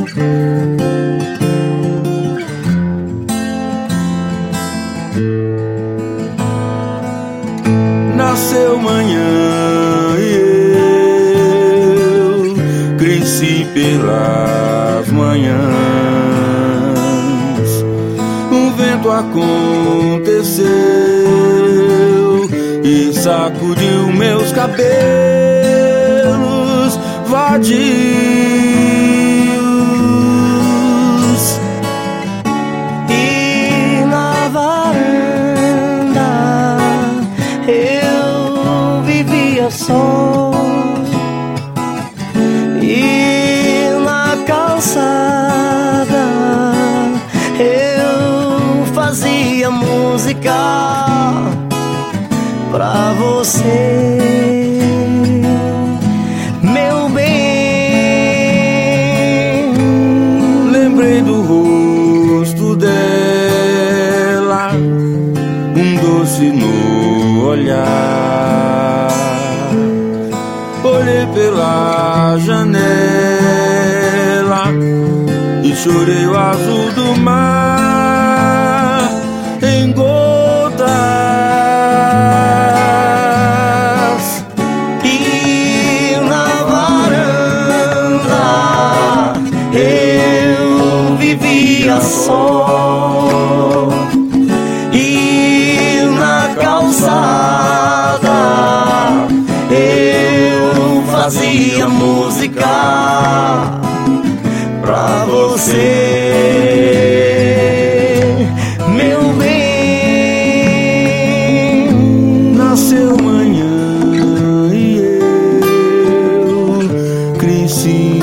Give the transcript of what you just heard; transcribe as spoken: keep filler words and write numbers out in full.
Nasceu manhã e eu cresci pelas manhãs. Um vento aconteceu e sacudiu meus cabelos vadios. E na varanda eu vivia só, e na calçada eu fazia música pra você, meu bem. Lembrei do rosto dela, um doce no olhar. Olhei pela janela e chorei o azul do mar em gotas. E na varanda eu vivia só, e na calçada eu fazia música pra você, meu bem. Nasceu manhã e eu cresci